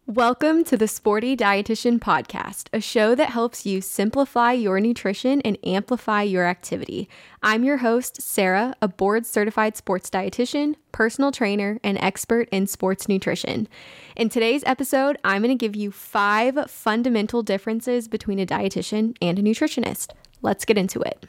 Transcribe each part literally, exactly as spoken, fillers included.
Welcome to the Sporty Dietitian Podcast, a show that helps you simplify your nutrition and amplify your activity. I'm your host, Sarah, a board-certified sports dietitian, personal trainer, and expert in sports nutrition. In today's episode, I'm going to give you five fundamental differences between a dietitian and a nutritionist. Let's get into it.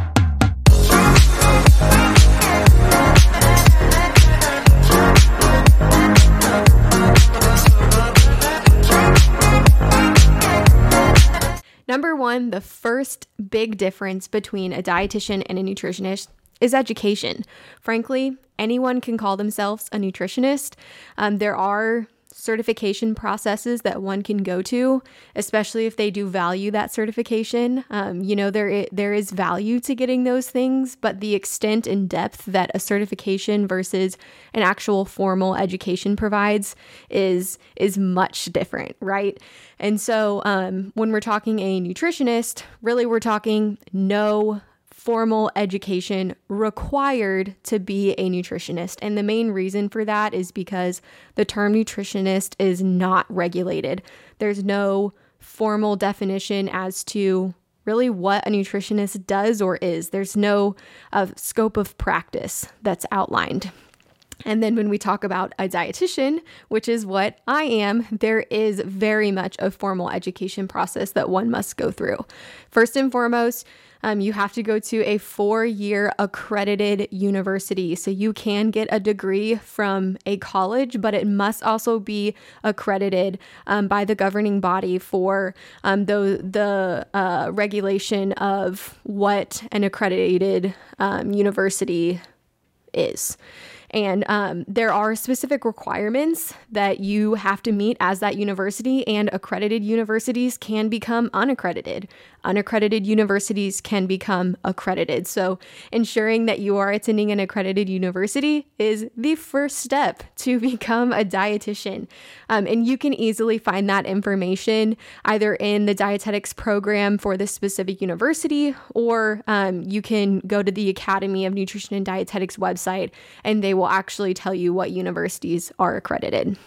Number one, the first big difference between a dietitian and a nutritionist is education. Frankly, anyone can call themselves a nutritionist. Um, there are certification processes that one can go to, especially if they do value that certification. Um, you know, there is, there is value to getting those things, but the extent and depth that a certification versus an actual formal education provides is is much different, right? And so um, when we're talking a nutritionist, really we're talking no formal education required to be a nutritionist. And the main reason for that is because the term nutritionist is not regulated. There's no formal definition as to really what a nutritionist does or is. There's no uh, scope of practice that's outlined. And then when we talk about a dietitian, which is what I am, there is very much a formal education process that one must go through. First and foremost, Um, you have to go to a four-year accredited university. So you can get a degree from a college, but it must also be accredited um, by the governing body for um, the, the uh, regulation of what an accredited um, university is. And um, there are specific requirements that you have to meet as that university, and accredited universities can become unaccredited. Unaccredited universities can become accredited. So ensuring that you are attending an accredited university is the first step to become a dietitian. Um, and you can easily find that information either in the dietetics program for the specific university, or um, you can go to the Academy of Nutrition and Dietetics website, and they will actually tell you what universities are accredited.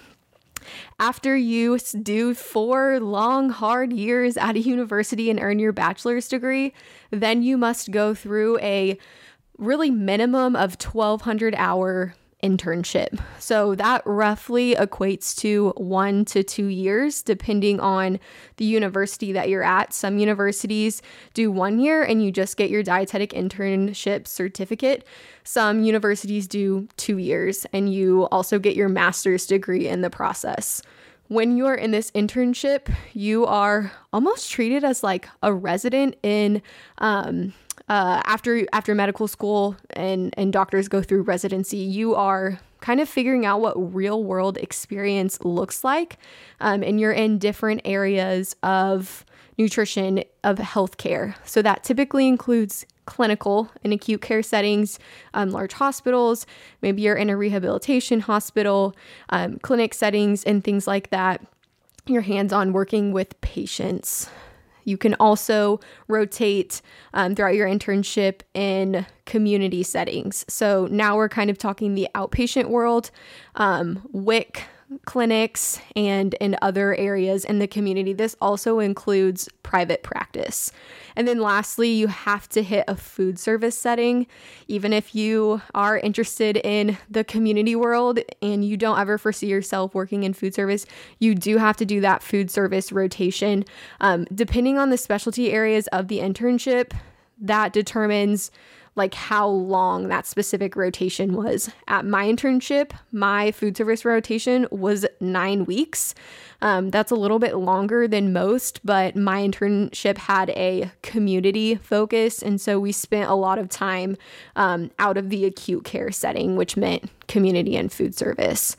After you do four long, hard years at a university and earn your bachelor's degree, then you must go through a really minimum of twelve hundred hour internship. So that roughly equates to one to two years, depending on the university that you're at. Some universities do one year and you just get your dietetic internship certificate. Some universities do two years and you also get your master's degree in the process. When you're in this internship, you are almost treated as like a resident in um, Uh, after after medical school and, and doctors go through residency. You are kind of figuring out what real world experience looks like. Um, and you're in different areas of nutrition, of healthcare. So that typically includes clinical and acute care settings, um, large hospitals. Maybe you're in a rehabilitation hospital, um, clinic settings, and things like that. You're hands-on working with patients. You can also rotate um, throughout your internship in community settings. So now we're kind of talking the outpatient world, um, W I C clinics, and in other areas in the community. This also includes private practice. And then lastly, you have to hit a food service setting. Even if you are interested in the community world and you don't ever foresee yourself working in food service, you do have to do that food service rotation. Um, depending on the specialty areas of the internship, that determines like how long that specific rotation was. At my internship, my food service rotation was nine weeks. Um, that's a little bit longer than most, but my internship had a community focus. And so we spent a lot of time um, out of the acute care setting, which meant community and food service.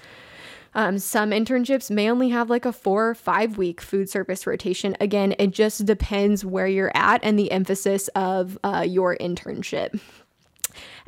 Um, some internships may only have like a four or five week food service rotation. Again, it just depends where you're at and the emphasis of uh, your internship.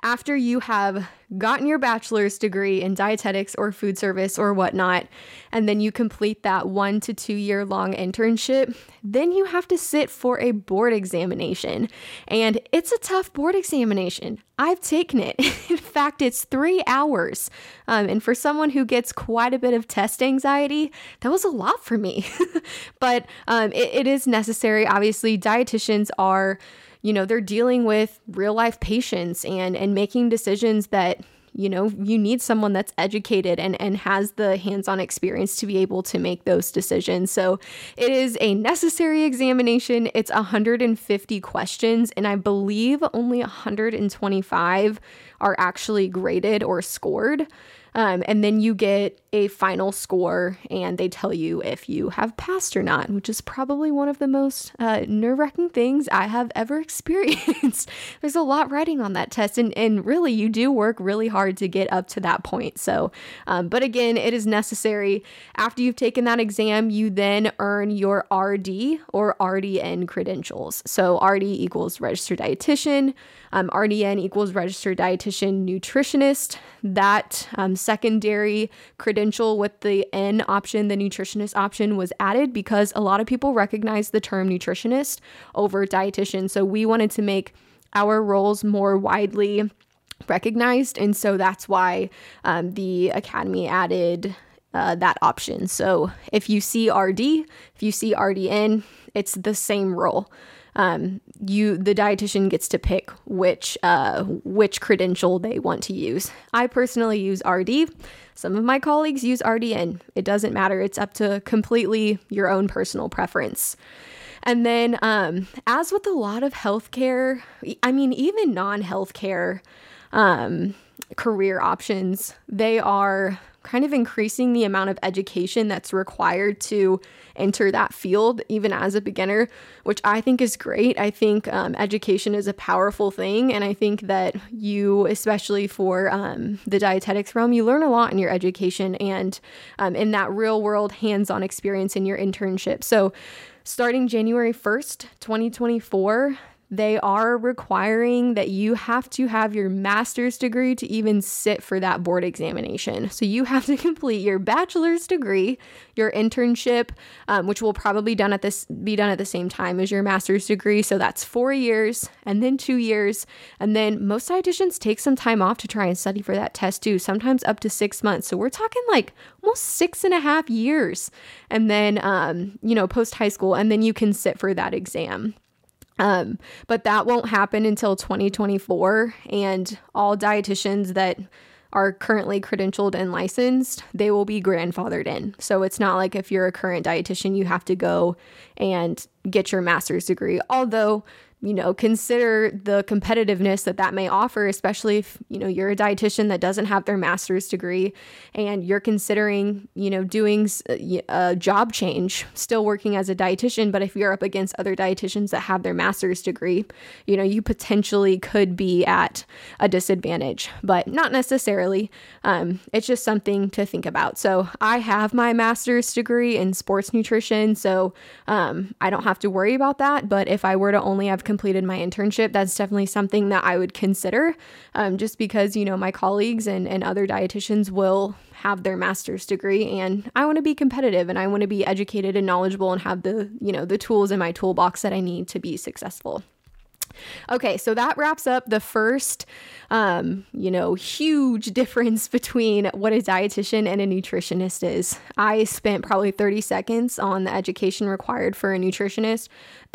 after you have gotten your bachelor's degree in dietetics or food service or whatnot, and then you complete that one to two year long internship, then you have to sit for a board examination. And it's a tough board examination. I've taken it. In fact, it's three hours. Um, and for someone who gets quite a bit of test anxiety, that was a lot for me. But um, it, it is necessary. Obviously, dietitians are, you know, they're dealing with real life patients and, and making decisions that, you know, you need someone that's educated and, and has the hands-on experience to be able to make those decisions. So it is a necessary examination. It's one hundred fifty questions, and I believe only one hundred twenty-five are actually graded or scored. Um, and then you get a final score and they tell you if you have passed or not, which is probably one of the most uh, nerve-wracking things I have ever experienced. There's a lot writing on that test, and, and really you do work really hard to get up to that point. So, um, but again, it is necessary. After you've taken that exam, you then earn your R D or R D N credentials. So R D equals registered dietitian. Um, R D N equals registered dietitian nutritionist. That um, secondary credential with the N option, the nutritionist option, was added because a lot of people recognize the term nutritionist over dietitian. So we wanted to make our roles more widely recognized. And so that's why um, the Academy added uh, that option. So if you see R D, if you see R D N, it's the same role. Um, you, the dietitian gets to pick which, uh, which credential they want to use. I personally use R D. Some of my colleagues use R D N. It doesn't matter. It's up to completely your own personal preference. And then, um, as with a lot of healthcare, I mean, even non-healthcare, um, career options, they are kind of increasing the amount of education that's required to enter that field, even as a beginner, which I think is great. I think um, education is a powerful thing. And I think that you, especially for um, the dietetics realm, you learn a lot in your education and um, in that real world hands-on experience in your internship. So starting January first, twenty twenty-four, they are requiring that you have to have your master's degree to even sit for that board examination. So you have to complete your bachelor's degree, your internship, um, which will probably done at this be done at the same time as your master's degree. So that's four years and then two years. And then most dietitians take some time off to try and study for that test too, sometimes up to six months. So we're talking like almost six and a half years. And then, um, you know, post high school, and then you can sit for that exam. Um, but that won't happen until twenty twenty-four, and all dietitians that are currently credentialed and licensed, they will be grandfathered in. So it's not like if you're a current dietitian, you have to go and get your master's degree. Although, you know, consider the competitiveness that that may offer, especially if, you know, you're a dietitian that doesn't have their master's degree and you're considering, you know, doing a job change, still working as a dietitian. But if you're up against other dietitians that have their master's degree, you know, you potentially could be at a disadvantage, but not necessarily. Um, it's just something to think about. So I have my master's degree in sports nutrition, so um, I don't have to worry about that. But if I were to only have completed my internship, that's definitely something that I would consider, um, just because, you know, my colleagues and, and other dietitians will have their master's degree, and I want to be competitive and I want to be educated and knowledgeable and have the, you know, the tools in my toolbox that I need to be successful. Okay, so that wraps up the first, um, you know, huge difference between what a dietitian and a nutritionist is. I spent probably thirty seconds on the education required for a nutritionist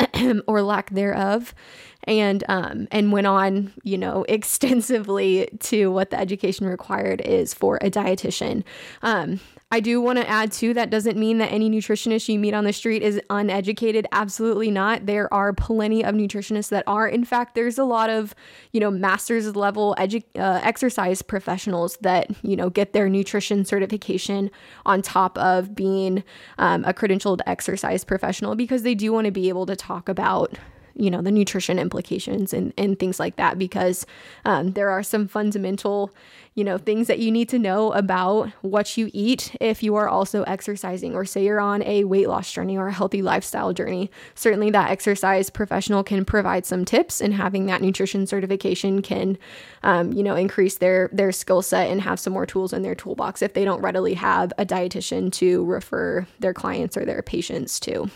or lack thereof, and um, and went on, you know, extensively to what the education required is for a dietitian. Um, I do want to add too, that doesn't mean that any nutritionist you meet on the street is uneducated. Absolutely not. There are plenty of nutritionists that are. In fact, there's a lot of, you know, master's level edu- uh, exercise professionals that, you know, get their nutrition certification on top of being um, a credentialed exercise professional, because they do want to be able to talk about, you know, the nutrition implications and, and things like that, because um, there are some fundamental, you know, things that you need to know about what you eat if you are also exercising, or say you're on a weight loss journey or a healthy lifestyle journey. Certainly that exercise professional can provide some tips, and having that nutrition certification can, um, you know, increase their, their skill set and have some more tools in their toolbox if they don't readily have a dietitian to refer their clients or their patients to.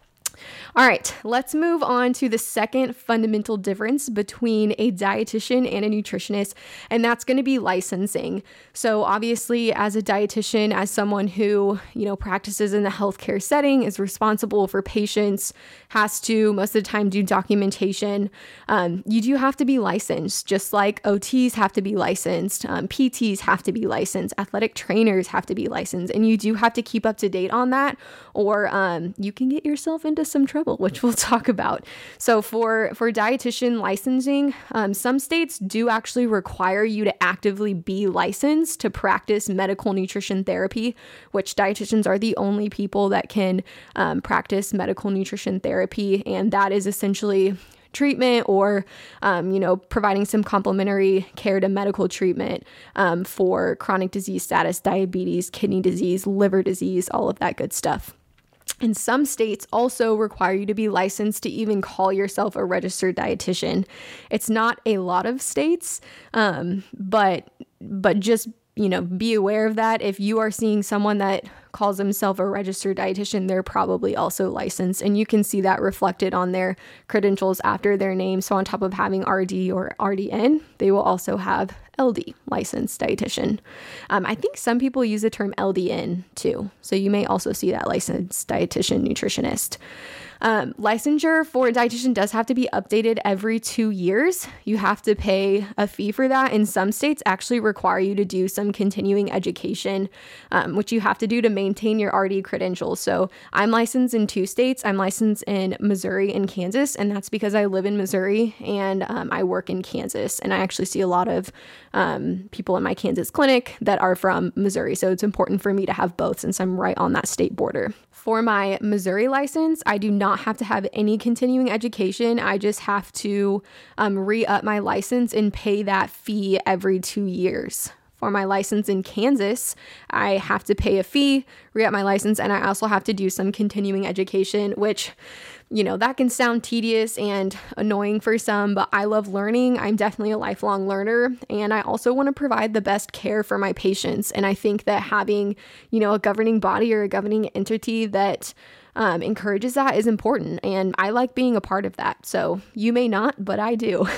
All right, let's move on to the second fundamental difference between a dietitian and a nutritionist, and that's going to be licensing. So obviously, as a dietitian, as someone who, you know, practices in the healthcare setting, is responsible for patients, has to most of the time do documentation, um, you do have to be licensed, just like O Ts have to be licensed, um, P Ts have to be licensed, athletic trainers have to be licensed, and you do have to keep up to date on that, or um, you can get yourself into some trouble, which we'll talk about. So for, for dietitian licensing, um, some states do actually require you to actively be licensed to practice medical nutrition therapy, which dietitians are the only people that can um, practice medical nutrition therapy. And that is essentially treatment or, um, you know, providing some complementary care to medical treatment um, for chronic disease status, diabetes, kidney disease, liver disease, all of that good stuff. And some states also require you to be licensed to even call yourself a registered dietitian. It's not a lot of states, um, but but just, you know, be aware of that. If you are seeing someone that calls themselves a registered dietitian, they're probably also licensed, and you can see that reflected on their credentials after their name. So on top of having R D or R D N, they will also have L D, licensed dietitian. Um, I think some people use the term L D N too. So you may also see that licensed dietitian nutritionist. Um, licensure for a dietitian does have to be updated every two years. You have to pay a fee for that. And some states actually require you to do some continuing education, um, which you have to do to maintain your R D credentials. So I'm licensed in two states. I'm licensed in Missouri and Kansas, and that's because I live in Missouri and um, I work in Kansas. And I actually see a lot of um, people in my Kansas clinic that are from Missouri. So it's important for me to have both since I'm right on that state border. For my Missouri license, I do not have to have any continuing education. I just have to um, re-up my license and pay that fee every two years. For my license in Kansas, I have to pay a fee, re-up my license, and I also have to do some continuing education, which, you know, that can sound tedious and annoying for some, but I love learning. I'm definitely a lifelong learner, and I also want to provide the best care for my patients. And I think that having, you know, a governing body or a governing entity that um, encourages that is important, and I like being a part of that. So you may not, but I do.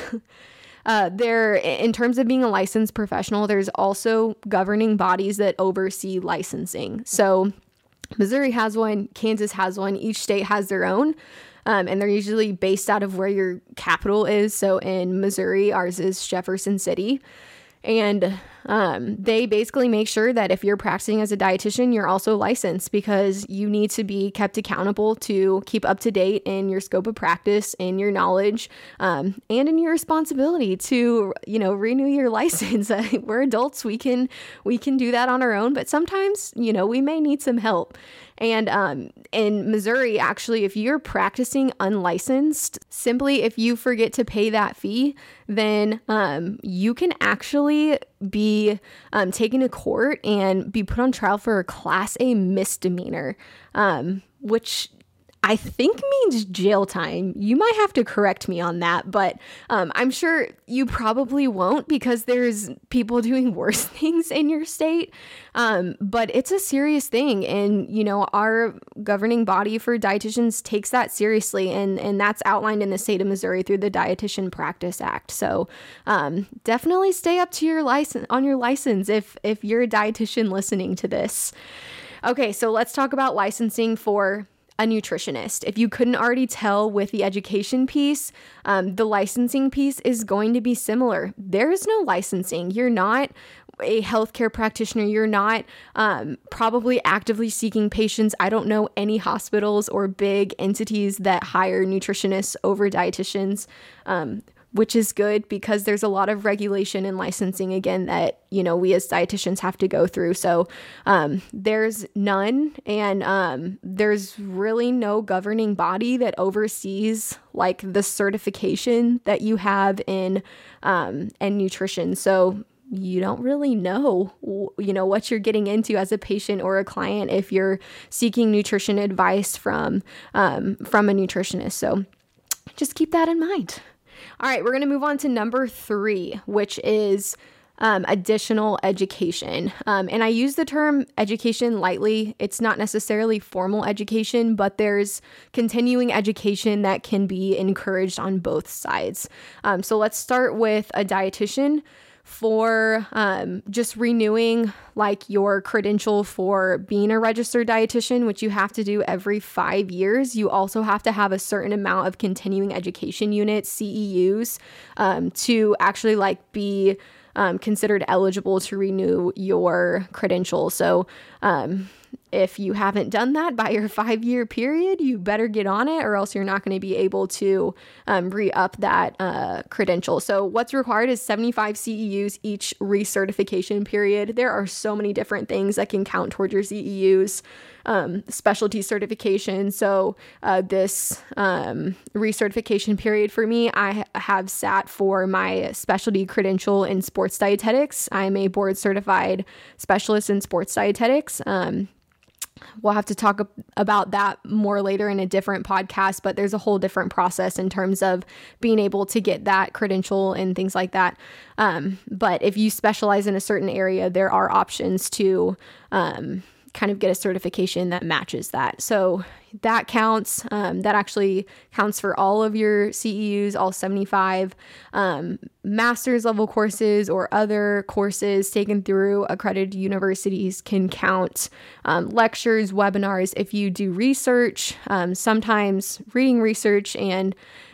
Uh, there, in terms of being a licensed professional, there's also governing bodies that oversee licensing. So Missouri has one, Kansas has one, each state has their own, um, and they're usually based out of where your capital is. So in Missouri, ours is Jefferson City. And um, they basically make sure that if you're practicing as a dietitian, you're also licensed, because you need to be kept accountable to keep up to date in your scope of practice, in your knowledge, um, and in your responsibility to, you know, renew your license. We're adults. We can, we can do that on our own, but sometimes, you know, we may need some help. And um, in Missouri, actually, if you're practicing unlicensed, simply if you forget to pay that fee, then um, you can actually be um, taken to court and be put on trial for a Class A misdemeanor, um, which I think means jail time. You might have to correct me on that, but um, I'm sure you probably won't, because there's people doing worse things in your state. Um, but it's a serious thing. And, you know, our governing body for dietitians takes that seriously. And, and that's outlined in the state of Missouri through the Dietitian Practice Act. So um, definitely stay up to your license on your license if, if you're a dietitian listening to this. Okay, so let's talk about licensing for a nutritionist. If you couldn't already tell with the education piece, um, the licensing piece is going to be similar. There is no licensing. You're not a healthcare practitioner. You're not um, probably actively seeking patients. I don't know any hospitals or big entities that hire nutritionists over dietitians. Um, which is good because there's a lot of regulation and licensing, again, that, you know, we as dietitians have to go through. So um, there's none, and um, there's really no governing body that oversees like the certification that you have in um, in nutrition. So you don't really know, you know, what you're getting into as a patient or a client if you're seeking nutrition advice from um, from a nutritionist. So just keep that in mind. All right, we're going to move on to number three, which is um, additional education. Um, and I use the term education lightly. It's not necessarily formal education, but there's continuing education that can be encouraged on both sides. Um, so let's start with a dietitian. For um, just renewing like your credential for being a registered dietitian, which you have to do every five years. You also have to have a certain amount of continuing education units, C E Us, um, to actually like be um, considered eligible to renew your credential. So um, if you haven't done that by your five-year period, you better get on it, or else you're not going to be able to um, re-up that uh, credential. So what's required is seventy-five C E Us each recertification period. There are so many different things that can count towards your C E Us. Um, specialty certification. So uh, this um, recertification period for me, I ha- have sat for my specialty credential in sports dietetics. I'm a board certified specialist in sports dietetics. Um, We'll have to talk about that more later in a different podcast, but there's a whole different process in terms of being able to get that credential and things like that. Um, but if you specialize in a certain area, there are options to um, kind of get a certification that matches that. So that counts. Um, that actually counts for all of your C E Us, all seventy-five. Um, master's level courses or other courses taken through accredited universities can count. Um, lectures, webinars, if you do research, um, sometimes reading research and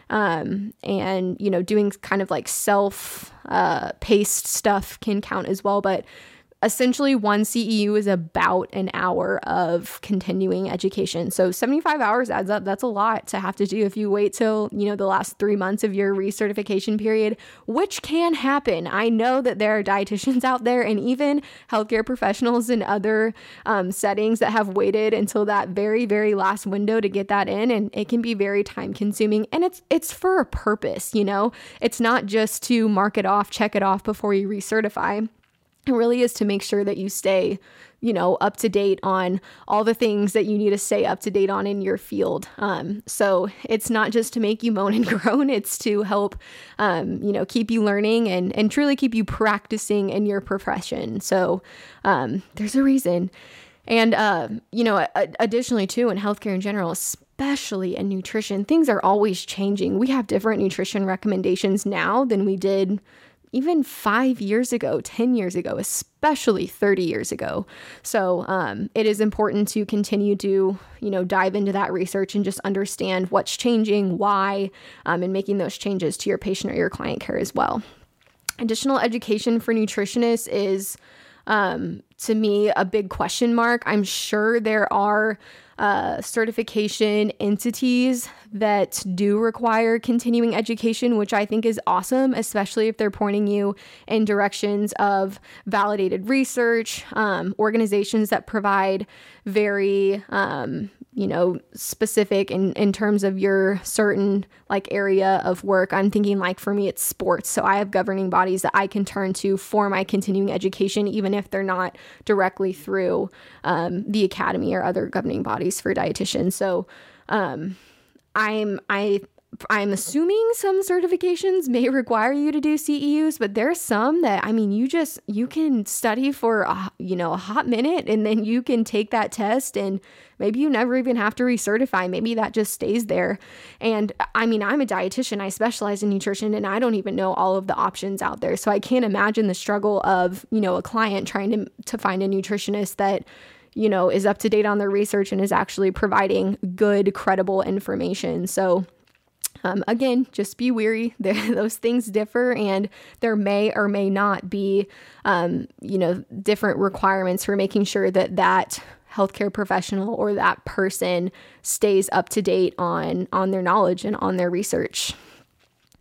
um, and, you know, doing kind of like self uh, paced stuff can count as well. But essentially, one C E U is about an hour of continuing education. So seventy-five hours adds up. That's a lot to have to do if you wait till, you know, the last three months of your recertification period, which can happen. I know that there are dietitians out there and even healthcare professionals in other um, settings that have waited until that very, very last window to get that in. And it can be very time consuming, and it's, it's for a purpose, you know, it's not just to mark it off, check it off before you recertify. It really is to make sure that you stay, you know, up to date on all the things that you need to stay up to date on in your field. Um, so it's not just to make you moan and groan, it's to help, um, you know, keep you learning and, and truly keep you practicing in your profession. So um, there's a reason. And, uh, you know, additionally too, in healthcare in general, especially in nutrition, things are always changing. We have different nutrition recommendations now than we did even five years ago, ten years ago, especially thirty years ago. So um, it is important to continue to, you know, dive into that research and just understand what's changing, why, um, and making those changes to your patient or your client care as well. Additional education for nutritionists is, um, to me, a big question mark. I'm sure there are uh, certification entities that do require continuing education, which I think is awesome, especially if they're pointing you in directions of validated research, um, organizations that provide very, um, you know, specific in, in terms of your certain like area of work. I'm thinking like for me, it's sports. So I have governing bodies that I can turn to for my continuing education, even if they're not directly through um, the academy or other governing bodies for dietitians. So um, I'm, I, I'm assuming some certifications may require you to do C E Us, but there's some that, I mean, you just, you can study for, a, you know, a hot minute and then you can take that test and maybe you never even have to recertify. Maybe that just stays there. And I mean, I'm a dietitian, I specialize in nutrition, and I don't even know all of the options out there. So I can't imagine the struggle of, you know, a client trying to, to find a nutritionist that, you know, is up to date on their research and is actually providing good, credible information. So Um, again, just be wary. Those things differ, and there may or may not be, um, you know, different requirements for making sure that that healthcare professional or that person stays up to date on, on their knowledge and on their research.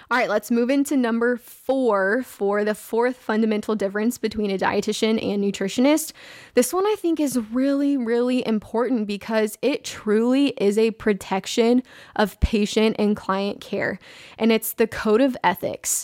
All right, let's move into number four for the fourth fundamental difference between a dietitian and nutritionist. This one I think is really, really important because it truly is a protection of patient and client care, and it's the code of ethics.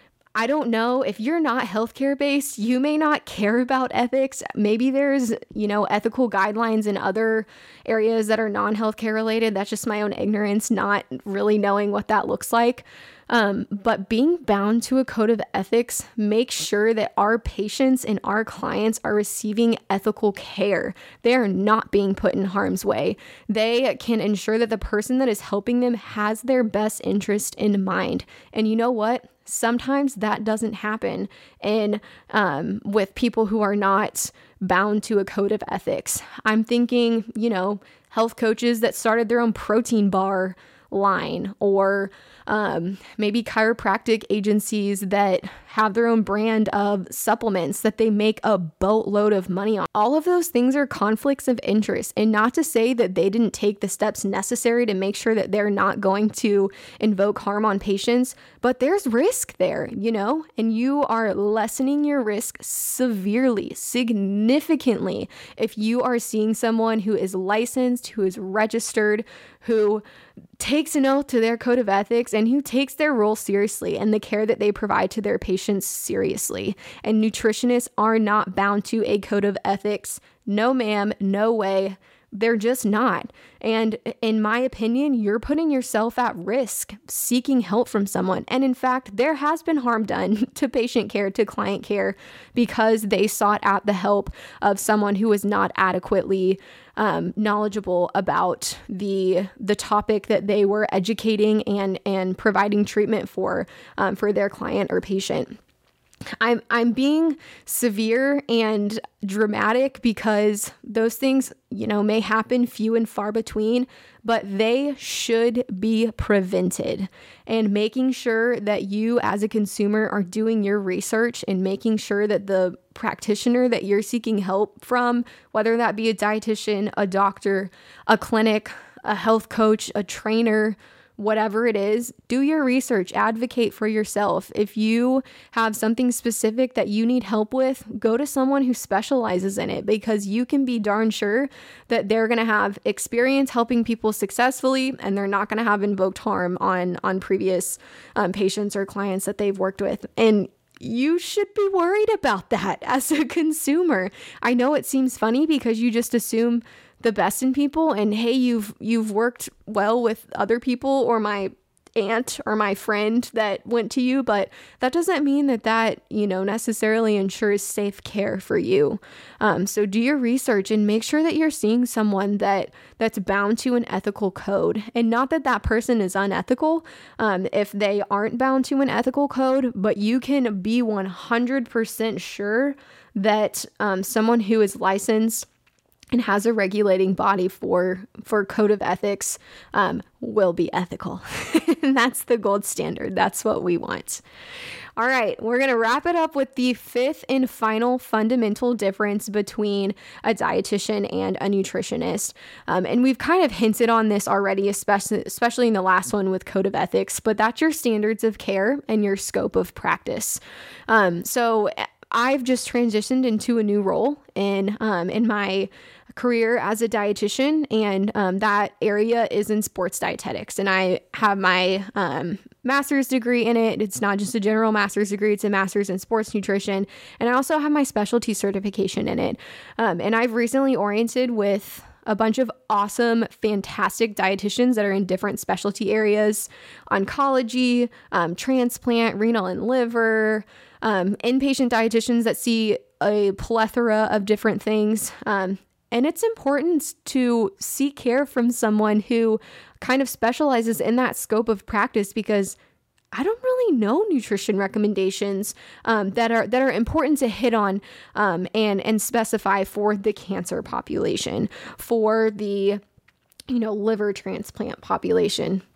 I don't know, if you're not healthcare based, you may not care about ethics. Maybe there's, you know, ethical guidelines in other areas that are non-healthcare related. That's just my own ignorance, not really knowing what that looks like. Um, but being bound to a code of ethics makes sure that our patients and our clients are receiving ethical care. They are not being put in harm's way. They can ensure that the person that is helping them has their best interest in mind. And you know what? Sometimes that doesn't happen in um, with people who are not bound to a code of ethics. I'm thinking, you know, health coaches that started their own protein bar line, or um, maybe chiropractic agencies that have their own brand of supplements that they make a boatload of money on. All of those things are conflicts of interest, and not to say that they didn't take the steps necessary to make sure that they're not going to invoke harm on patients, but there's risk there, you know, and you are lessening your risk severely, significantly, if you are seeing someone who is licensed, who is registered, who takes an oath to their code of ethics, and who takes their role seriously and the care that they provide to their patients seriously. And nutritionists are not bound to a code of ethics. No, ma'am, no way. They're just not. And in my opinion, you're putting yourself at risk seeking help from someone. And in fact, there has been harm done to patient care, to client care, because they sought out the help of someone who was not adequately um, knowledgeable about the the topic that they were educating and and providing treatment for um, for their client or patient. I'm I'm being severe and dramatic because those things, you know, may happen few and far between, but they should be prevented. And making sure that you as a consumer are doing your research and making sure that the practitioner that you're seeking help from, whether that be a dietitian, a doctor, a clinic, a health coach, a trainer, whatever it is, do your research, advocate for yourself. If you have something specific that you need help with, go to someone who specializes in it, because you can be darn sure that they're going to have experience helping people successfully, and they're not going to have invoked harm on, on previous um, patients or clients that they've worked with. And you should be worried about that as a consumer. I know it seems funny because you just assume the best in people, and hey, you've you've worked well with other people, or my aunt or my friend that went to you, but that doesn't mean that that, you know, necessarily ensures safe care for you. Um, so do your research and make sure that you're seeing someone that that's bound to an ethical code, and not that that person is unethical um, if they aren't bound to an ethical code, but you can be one hundred percent sure that um, someone who is licensed and has a regulating body for for code of ethics um, will be ethical. And that's the gold standard. That's what we want. All right, we're going to wrap it up with the fifth and final fundamental difference between a dietitian and a nutritionist. Um, and we've kind of hinted on this already, especially, especially in the last one with code of ethics, but that's your standards of care and your scope of practice. Um, so I've just transitioned into a new role in um, in my career as a dietitian, and um, that area is in sports dietetics. And I have my um, master's degree in it. It's not just a general master's degree, it's a master's in sports nutrition. And I also have my specialty certification in it. Um, and I've recently oriented with a bunch of awesome, fantastic dietitians that are in different specialty areas: oncology, um, transplant, renal and liver, um, inpatient dietitians that see a plethora of different things. Um, and it's important to seek care from someone who kind of specializes in that scope of practice, because I don't really know nutrition recommendations um, that are that are important to hit on um, and and specify for the cancer population, for the you know liver transplant population.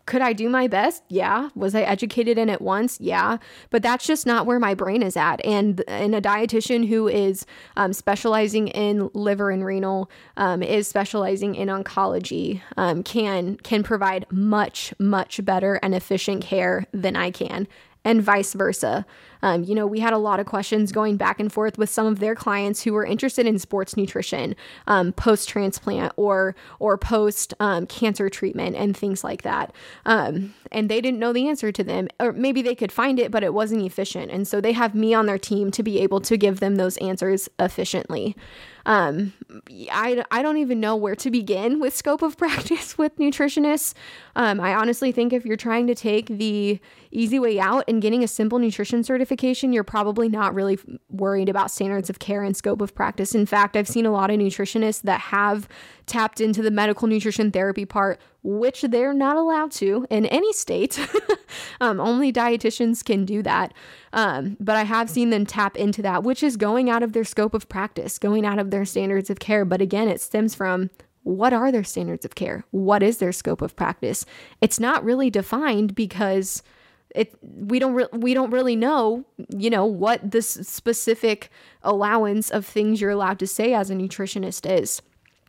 Could I do my best? Yeah. Was I educated in it once? Yeah. But that's just not where my brain is at. And, and a dietitian who is um, specializing in liver and renal, um, is specializing in oncology, um, can, can provide much, much better and efficient care than I can. And vice versa. Um, you know, we had a lot of questions going back and forth with some of their clients who were interested in sports nutrition, um, post-transplant or or post um, cancer treatment and things like that. Um, and they didn't know the answer to them, or maybe they could find it, but it wasn't efficient. And so they have me on their team to be able to give them those answers efficiently. Um, I, I don't even know where to begin with scope of practice with nutritionists. Um, I honestly think if you're trying to take the easy way out and getting a simple nutrition certification, you're probably not really worried about standards of care and scope of practice. In fact, I've seen a lot of nutritionists that have tapped into the medical nutrition therapy part, which they're not allowed to in any state. um, only dietitians can do that. Um, but I have seen them tap into that, which is going out of their scope of practice, going out of their standards of care. But again, it stems from, what are their standards of care? What is their scope of practice? It's not really defined because it we don't re- we don't really know, you know, what this specific allowance of things you're allowed to say as a nutritionist is.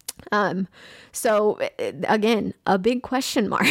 Um, so again, a big question mark.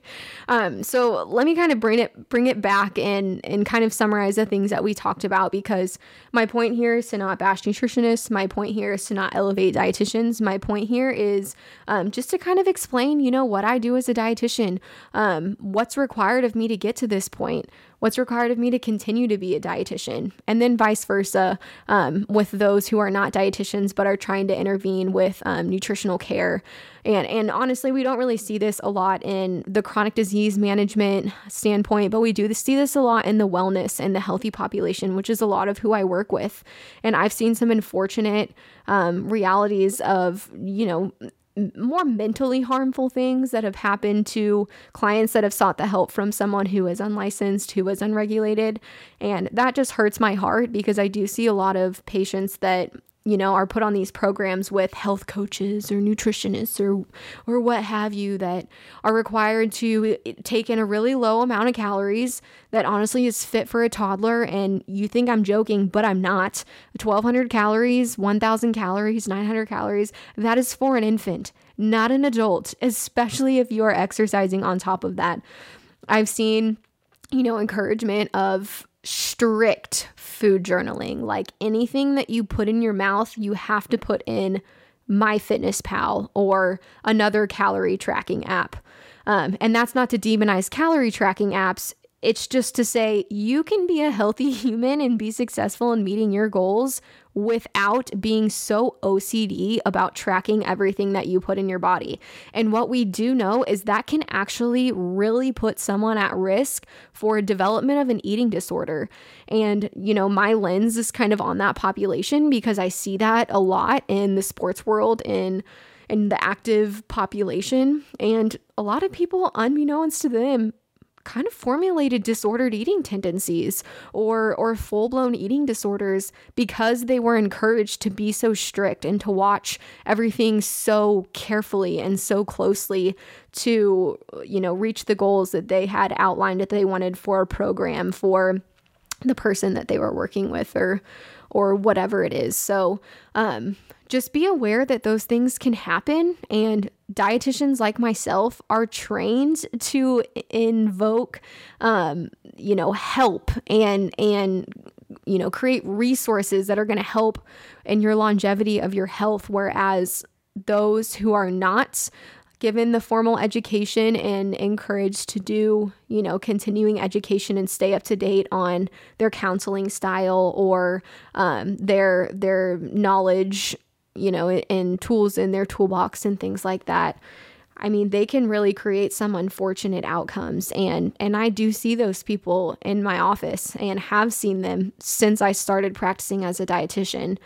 um, so let me kind of bring it, bring it back and, and kind of summarize the things that we talked about, because my point here is to not bash nutritionists. My point here is to not elevate dietitians. My point here is, um, just to kind of explain, you know, what I do as a dietitian, um, what's required of me to get to this point, what's required of me to continue to be a dietitian, and then vice versa, um, with those who are not dietitians but are trying to intervene with um, nutritional care. And and honestly, we don't really see this a lot in the chronic disease management standpoint, but we do see this a lot in the wellness and the healthy population, which is a lot of who I work with. And I've seen some unfortunate um, realities of, you know, more mentally harmful things that have happened to clients that have sought the help from someone who is unlicensed, who is unregulated. And that just hurts my heart, because I do see a lot of patients that, you know, are put on these programs with health coaches or nutritionists or or what have you, that are required to take in a really low amount of calories that honestly is fit for a toddler. And you think I'm joking, but I'm not. twelve hundred calories, one thousand calories, nine hundred calories, that is for an infant, not an adult, especially if you are exercising on top of that. I've seen, you know, encouragement of strict food journaling, like anything that you put in your mouth, you have to put in MyFitnessPal or another calorie tracking app. Um, and that's not to demonize calorie tracking apps. It's just to say you can be a healthy human and be successful in meeting your goals without being so O C D about tracking everything that you put in your body. And what we do know is that can actually really put someone at risk for development of an eating disorder. And, you know, my lens is kind of on that population, because I see that a lot in the sports world, in in the active population. And a lot of people, unbeknownst to them, kind of formulated disordered eating tendencies or or full-blown eating disorders because they were encouraged to be so strict and to watch everything so carefully and so closely to, you know, reach the goals that they had outlined that they wanted for a program, for the person that they were working with, or or whatever it is. So um just be aware that those things can happen, and dietitians like myself are trained to invoke, um, you know, help and, and, you know, create resources that are going to help in your longevity of your health. Whereas those who are not given the formal education and encouraged to do, you know, continuing education and stay up to date on their counseling style or um, their, their knowledge, you know, and tools in their toolbox and things like that. I mean, they can really create some unfortunate outcomes. And, and I do see those people in my office and have seen them since I started practicing as a dietitian.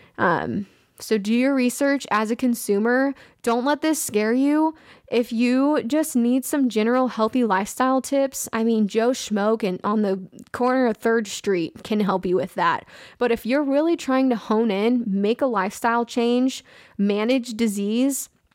Um, so do your research as a consumer. Don't let this scare you. If you just need some general healthy lifestyle tips, I mean, Joe Schmo and on the corner of third Street can help you with that. But if you're really trying to hone in, make a lifestyle change, manage disease,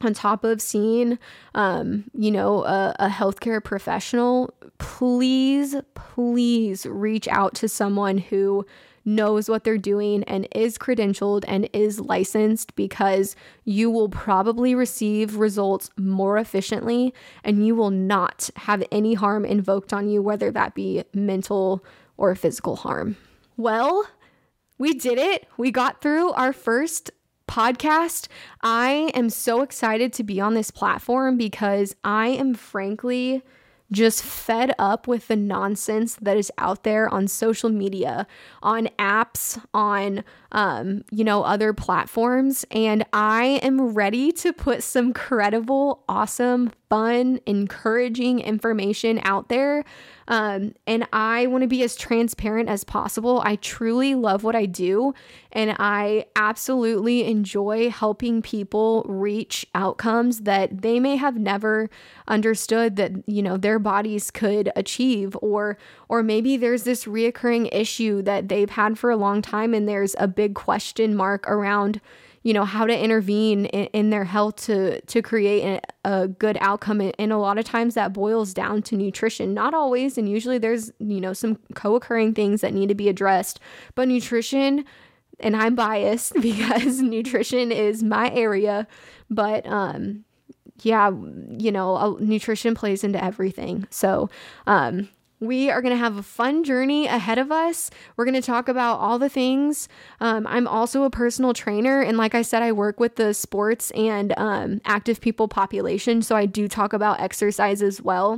on top of seeing, um, you know, a, a healthcare professional, please, please reach out to someone who knows what they're doing and is credentialed and is licensed, because you will probably receive results more efficiently and you will not have any harm invoked on you, whether that be mental or physical harm. Well, we did it. We got through our first podcast. I am so excited to be on this platform because I am frankly just fed up with the nonsense that is out there on social media, on apps, on, um, you know, other platforms. And I am ready to put some credible, awesome, fun, encouraging information out there. Um, and I want to be as transparent as possible. I truly love what I do, and I absolutely enjoy helping people reach outcomes that they may have never understood that, you know, their bodies could achieve, or, or maybe there's this reoccurring issue that they've had for a long time and there's a big question mark around, you know, how to intervene in, in their health to to create a, a good outcome. And a lot of times that boils down to nutrition. Not always, and usually there's, you know, some co-occurring things that need to be addressed. But nutrition, and I'm biased because nutrition is my area, but um, yeah, you know, nutrition plays into everything. So, um, we are going to have a fun journey ahead of us. We're going to talk about all the things. Um, I'm also a personal trainer. And like I said, I work with the sports and um, active people population. So I do talk about exercise as well.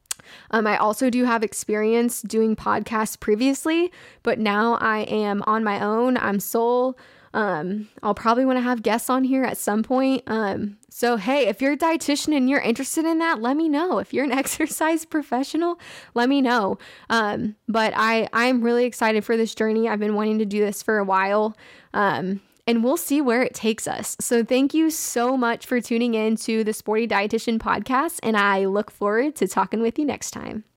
Um, I also do have experience doing podcasts previously, but now I am on my own. I'm sole. Um, I'll probably want to have guests on here at some point. Um, so, hey, if you're a dietitian and you're interested in that, let me know. If you're an exercise professional, let me know. Um, but I, I'm really excited for this journey. I've been wanting to do this for a while. Um, and we'll see where it takes us. So thank you so much for tuning in to the Sporty Dietitian podcast. And I look forward to talking with you next time.